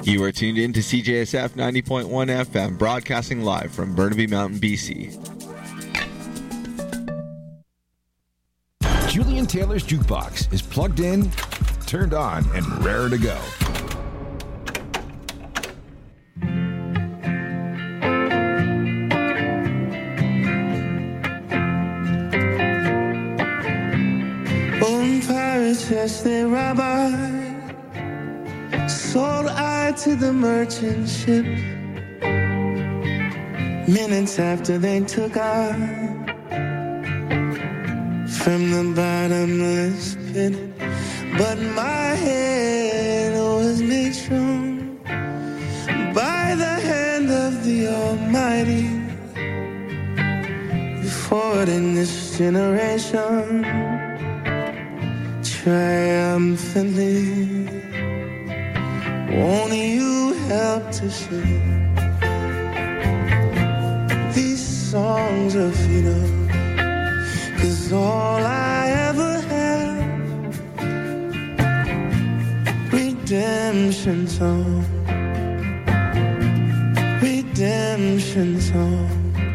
You are tuned in to CJSF 90.1 FM, broadcasting live from Burnaby Mountain, BC. Julian Taylor's Jukebox is plugged in, turned on, and raring to go. On pirates, yes, they rob I. Sold I to the merchant ship. Minutes after they took I from the bottomless pit. But my head was made strong by the hand of the Almighty. Forward in this generation, triumphantly. Won't you help to sing these songs of freedom? 'Cause all I ever had, redemption song, redemption song.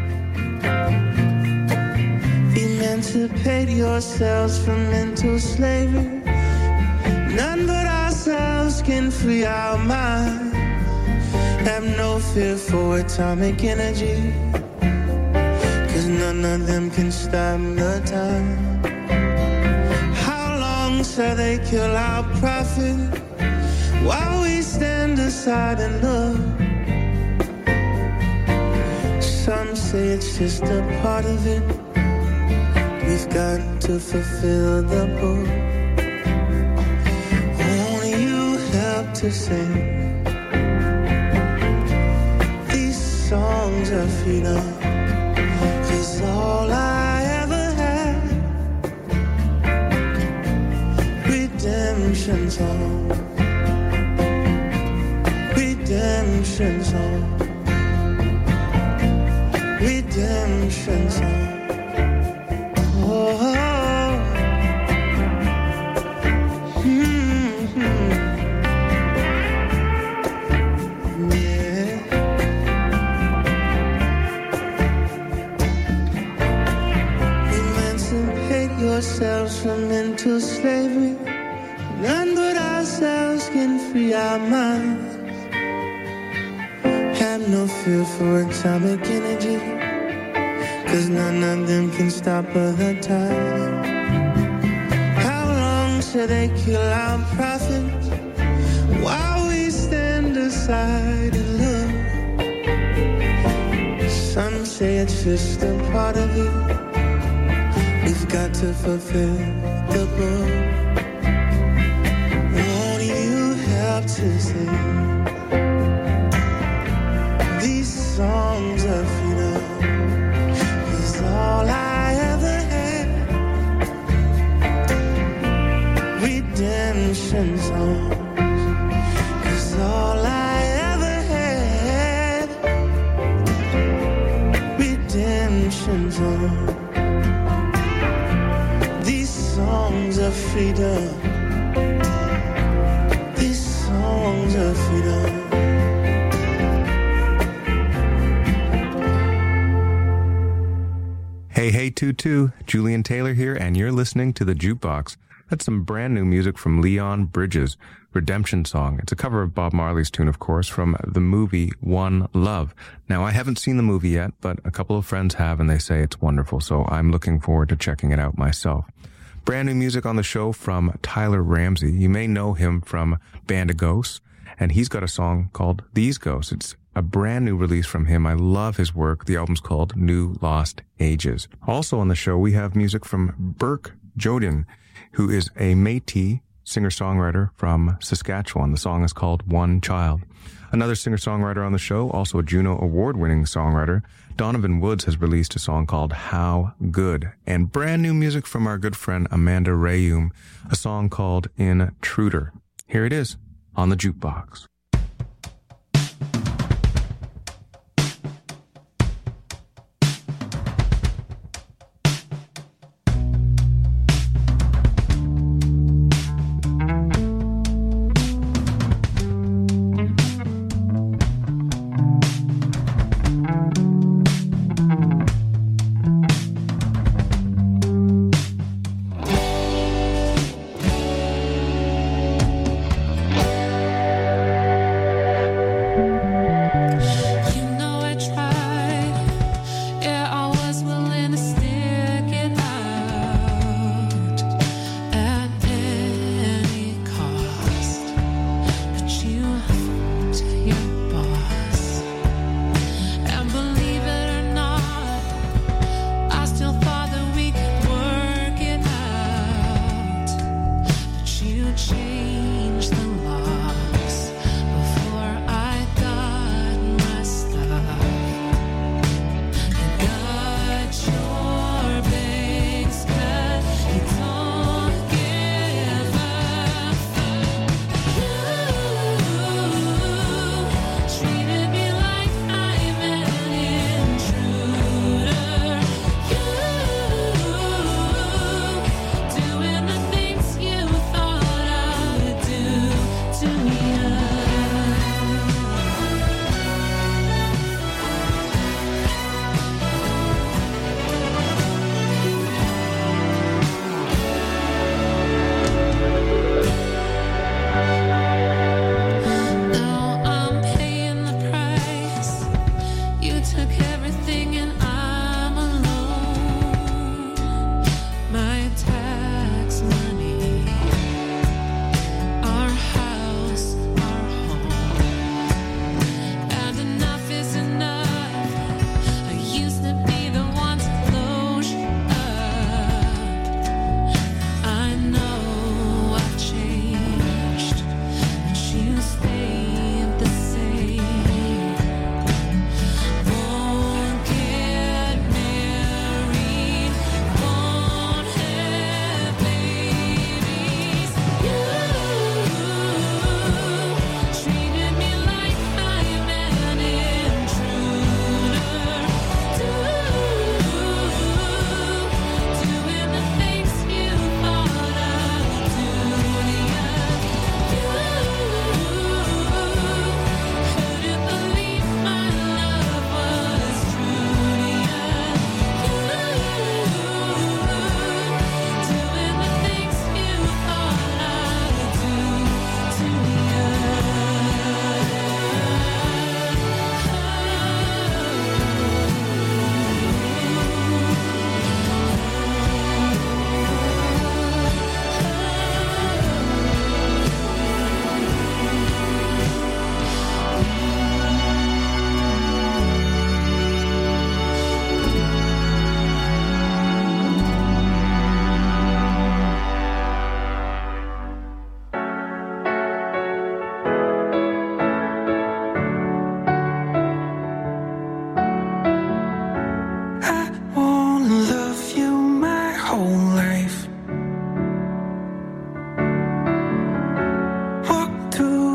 Emancipate yourselves from mental slavery. None but ourselves can free our mind. Have no fear for atomic energy, 'cause none of them can stop the time. How long shall they kill our prophet while we stand aside and look? Some say it's just a part of it. We've got to fulfill the book. To sing these songs of freedom, 'cause all I ever had, redemption song, redemption song, redemption song. Oh. Ourselves from mental slavery. None but ourselves can free our minds. Have no fear for atomic energy, 'cause none of them can stop other time. How long shall they kill our prophets while we stand aside and look? Some say it's just a part of it. We've got to fulfill the book. Won't you help to sing these songs of freedom? 'Cause all I ever had, redemption songs. 'Cause all I ever had, redemption songs. Songs of freedom, these songs of freedom. Hey, hey, Tutu, Julian Taylor here, and you're listening to The Jukebox. That's some brand new music from Leon Bridges, Redemption Song. It's a cover of Bob Marley's tune, of course, from the movie One Love. Now, I haven't seen the movie yet, but a couple of friends have, and they say it's wonderful, so I'm looking forward to checking it out myself. Brand new music on the show from Tyler Ramsey. You may know him from Band of Ghosts, and he's got a song called These Ghosts. It's a brand new release from him. I love his work. The album's called New Lost Ages. Also on the show, we have music from Burke Jodin, who is a Métis singer-songwriter from Saskatchewan. The song is called One Child. Another singer-songwriter on the show, also a Juno Award-winning songwriter, Donovan Woods, has released a song called How Good. And brand new music from our good friend Amanda Rayum, a song called Intruder. Here it is on the Jukebox.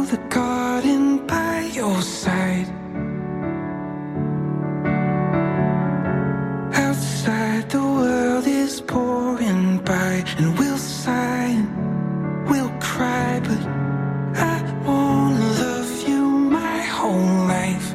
to the garden by your side. Outside the world is pouring by, and we'll sigh and we'll cry, but I wanna love you my whole life.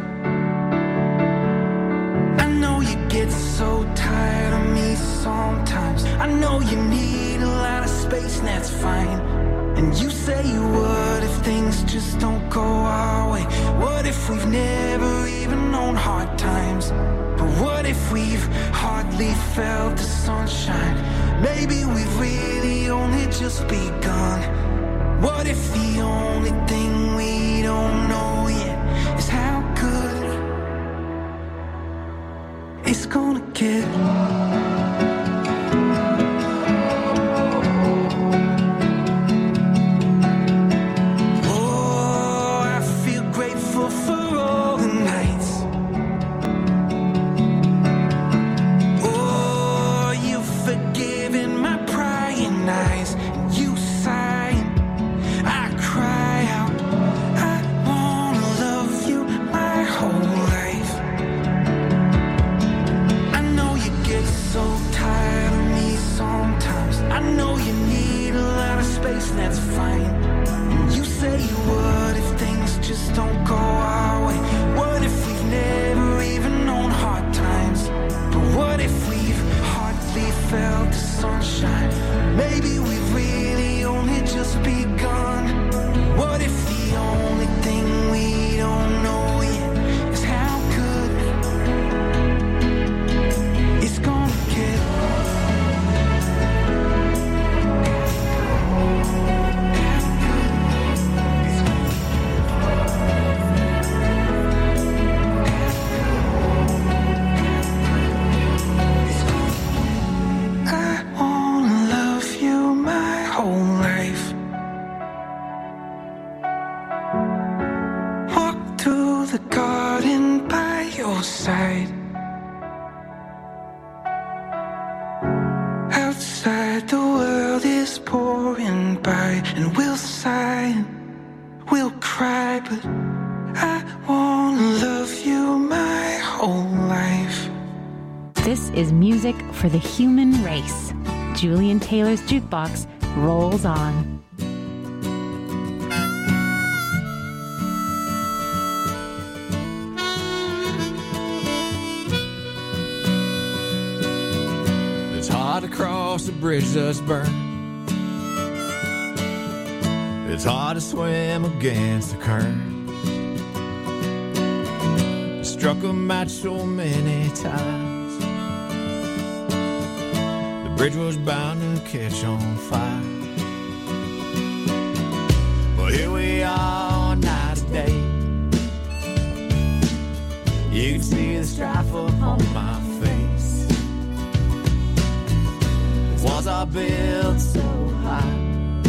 I know you get so tired of me sometimes. I know you need a lot of space, and that's fine. And you say you would if things just don't go our way. What if we've never even known hard times? But what if we've hardly felt the sunshine? Maybe we've really only just begun. What if the only thing we don't know yet is how good it's gonna get? That's fine. And you say you would if things just don't go our way. What if we've never even known hard times? But what if we've hardly felt the sunshine? Maybe we've really only just begun. What if the only thing we don't know yet is how good it's gonna get? Side. Outside the world is pouring by, and we'll sigh and we'll cry, but I wanna love you my whole life. This is music for the human race. Julian Taylor's Jukebox rolls on. Across the bridge that's burned. It's hard to swim against the current. Struck a match so many times. The bridge was bound to catch on fire. But here we are night and day. You can see the strife upon my face. Walls are built so high,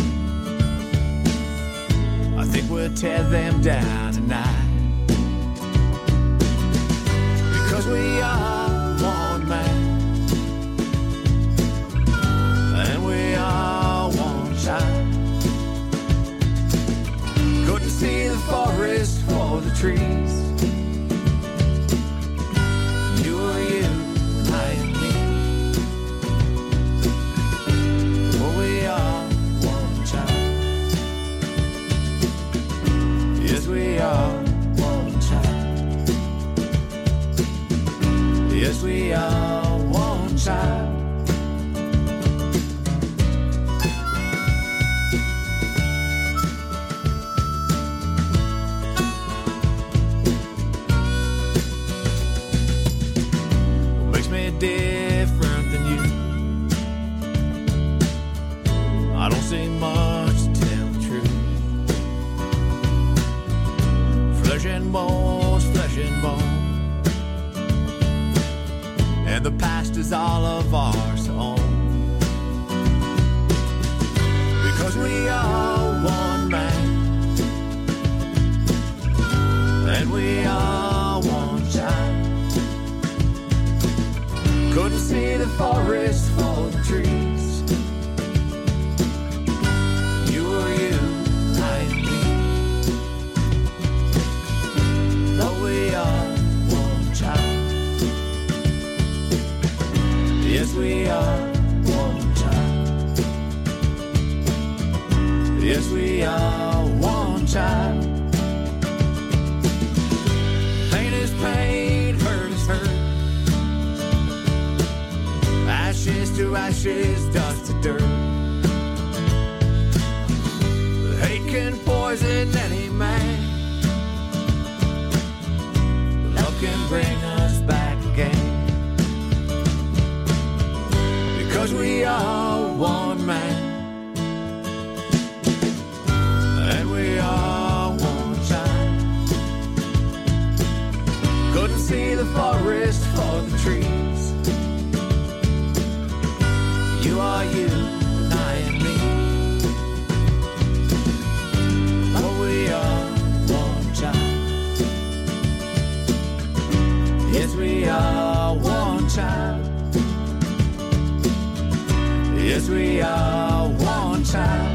I think we'll tear them down tonight. Because we are one man, and we are one child. Couldn't see the forest for the trees. You or you, I and me. We are one child. Yes, we are one child. What makes me different than you? I don't say much to tell the truth. Flesh and bones, flesh and bone. And the past is all of ours to own. Because we are one man, and we are one child. Couldn't see the forest for the trees. You or you, I and me. to ashes, dust to dirt. Hate can poison any man. Love can bring us back again. Because we are one man. And we are one child. Couldn't see the forest for the trees. You are you, and I am me. But we are one child. Yes, we are one child. Yes, we are one child.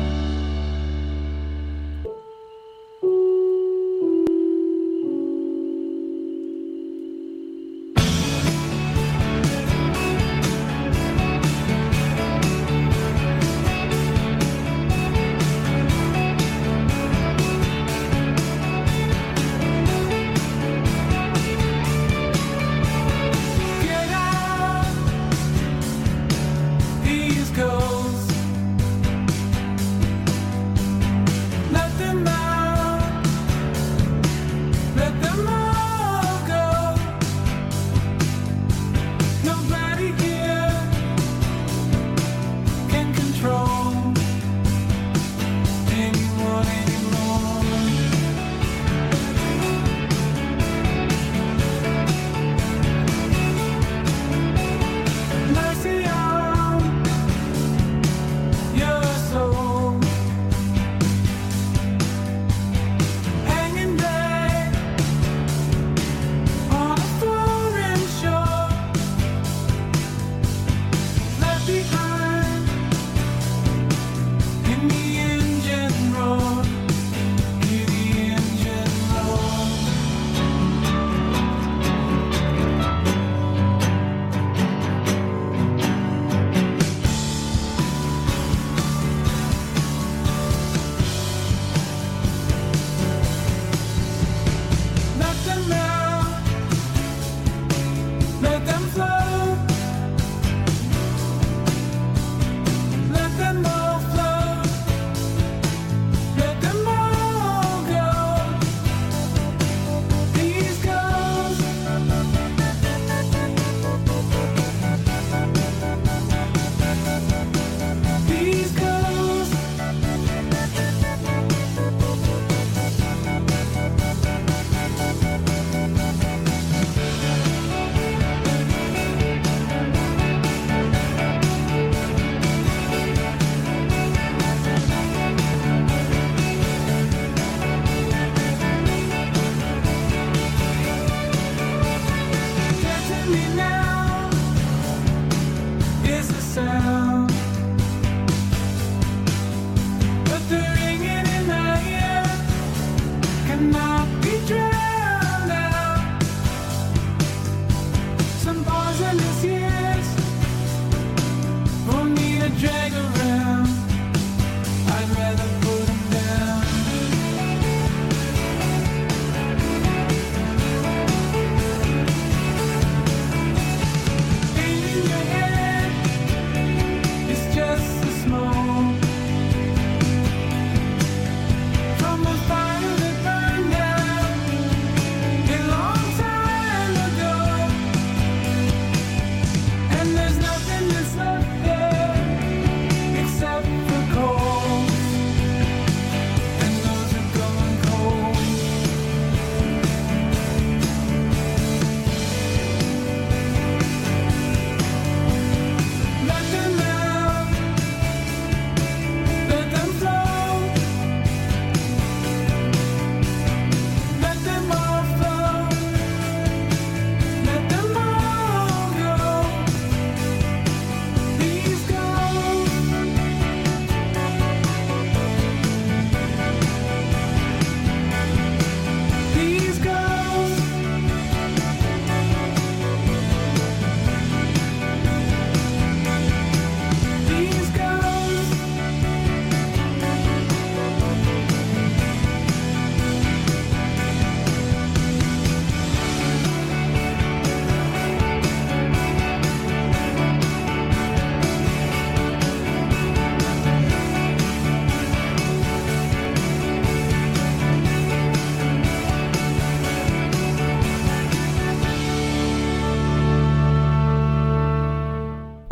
From the fire that burned down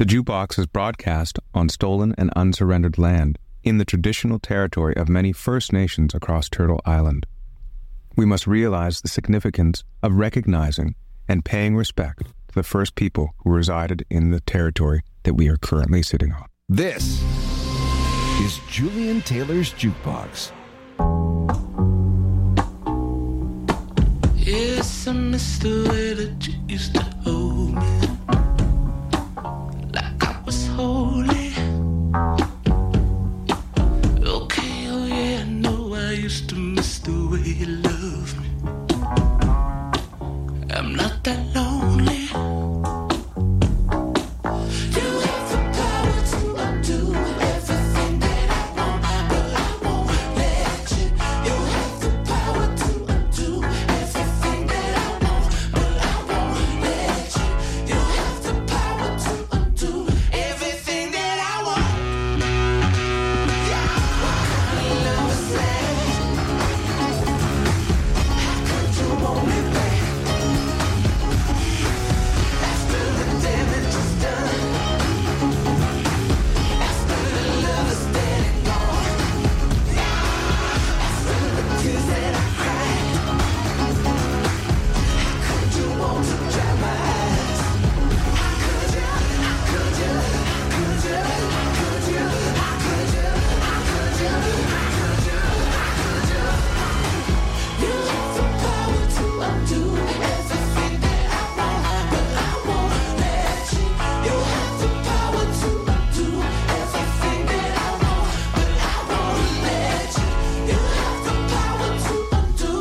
The Jukebox is broadcast on stolen and unsurrendered land in the traditional territory of many First Nations across Turtle Island. We must realize the significance of recognizing and paying respect to the first people who resided in the territory that we are currently sitting on. This is Julian Taylor's Jukebox. Yes, I miss the way that you used to hold me, like I was holy. Okay, oh yeah, I know I used to miss the way you loved me. I'm not that lonely. You have the power to undo everything that I want, but I won't let you. You have the power to undo everything that I want, but I won't let you. You have the power to undo everything that I want. Yeah, what kind of love is that? How could you want me back? After the damage is done, after the love is dead and gone, after the tears that I cried, how could you want to dry my eyes? How could you, how could you, how could you, how could you, how could you, how could you, how could you, how could you? You have the power to undo everything that I want, but I won't let you. You have the power to undo everything that I want, but I won't let you. You have the power to undo.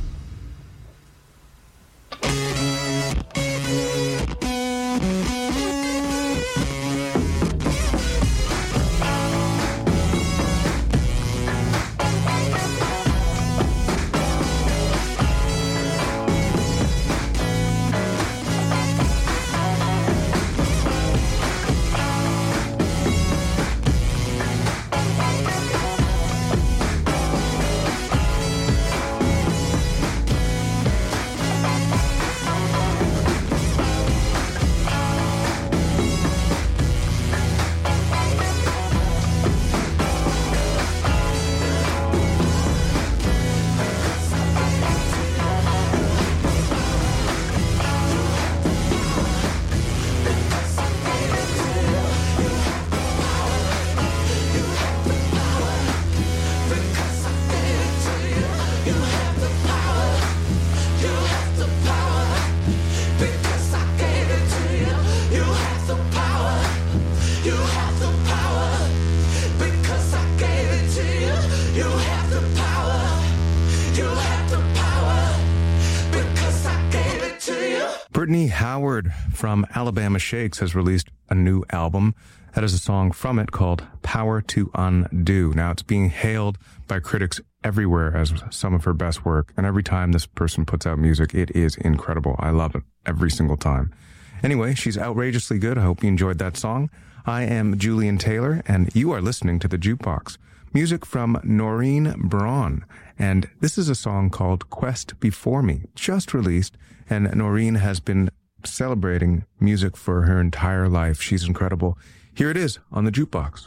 Because I gave it to you. You have the power. You have the power. Because I gave it to you. You have the power. You have the power. Because I gave it to you. Brittany Howard from Alabama Shakes has released a new album that has a song from it called Power to Undo. Now, it's being hailed by critics everywhere as some of her best work, and every time this person puts out music, it is incredible. I love it every single time. Anyway, she's outrageously good. I hope you enjoyed that song. I am Julian Taylor, and you are listening to The Jukebox. Music from Noreen Braun, and this is a song called Quest Before Me, just released, and Noreen has been celebrating music for her entire life. She's incredible. Here it is on The Jukebox.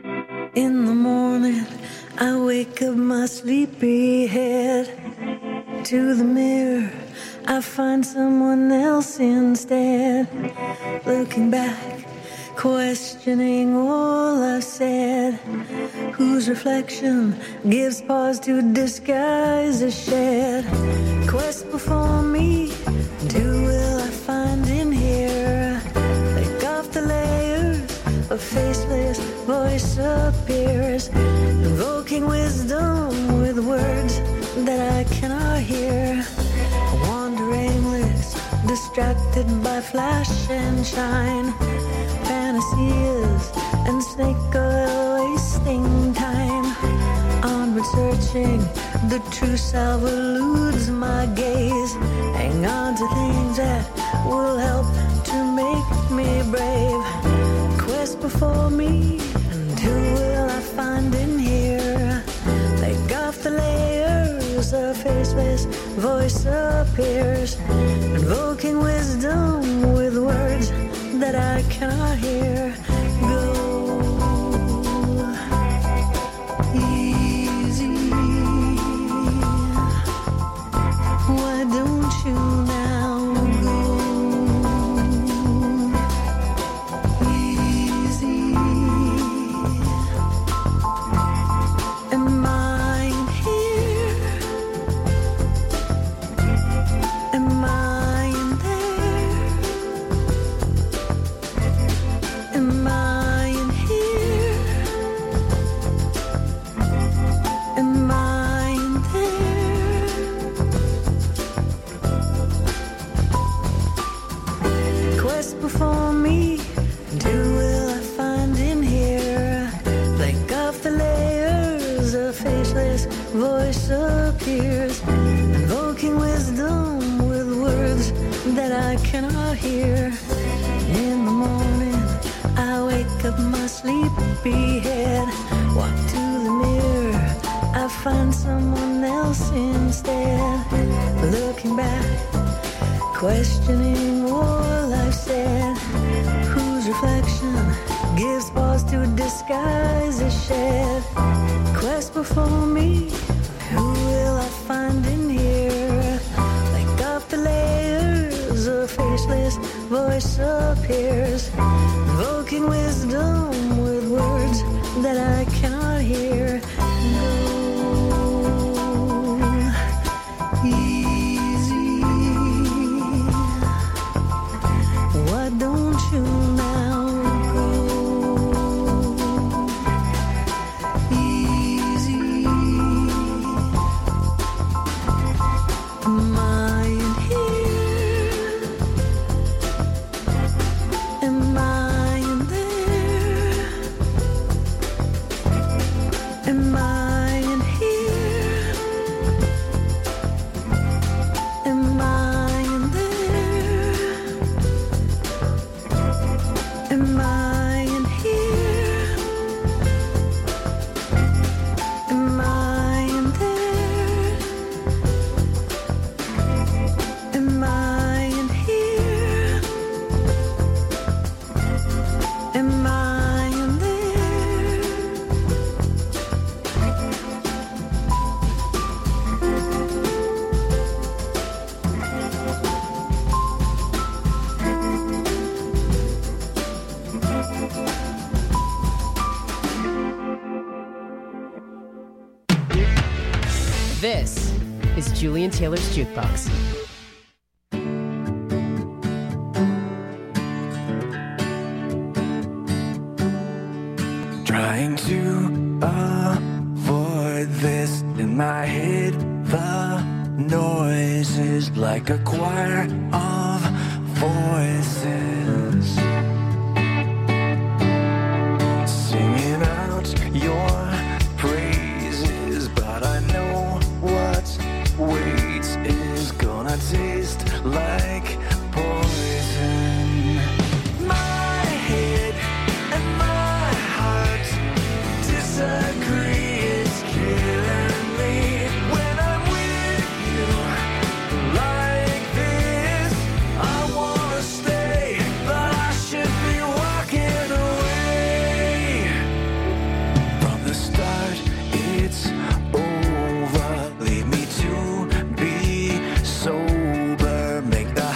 In the morning, I wake up my sleepy head. To the mirror, I find someone else instead. Looking back, questioning all I've said. Whose reflection gives pause to disguise a shed. Quest before me, and who will I find in here? Take off the layers, a faceless voice appears, invoking wisdom with words that I cannot hear. I wander aimless, distracted by flash and shine, fantasies and snake oil wasting time. Onward searching, the true self eludes my gaze. Hang on to things that will help to make me brave. Quest before me, and who will I find in here? Take off the layers, a faceless voice appears, invoking wisdom with words that I cannot hear. Go easy. Why don't you now go easy? Am I in here? Am I in there? Am I in here? Am I in there? Quest before me, and who will I find in here? Blink off the layers, a faceless voice appears, invoking wisdom with words that I cannot hear. In the morning, I wake up my sleepy head, walk to the mirror, I find someone else instead. Looking back, questioning all I've said, whose reflection gives pause to disguise a shed. Quest before me, who will I find in here? Like off the layers, a faceless voice appears, invoking wisdom with words that I cannot hear. Go easy. Why don't you now go easy? Am I in here? Am I in there? Am I in here? Am I in there? Am I in here? Am I in there? Am I in here? Am I in there? This is Julian Taylor's Jukebox. Trying to avoid this in my head, the noise is like a choir of voices singing out your praises, but I know what waits is gonna taste like poison. My head and my heart disagree, it's killing me when I'm with you like this. I wanna stay, but I should be walking away. From the start, it's over. Leave me to be sober. Make the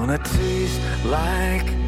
wanna taste like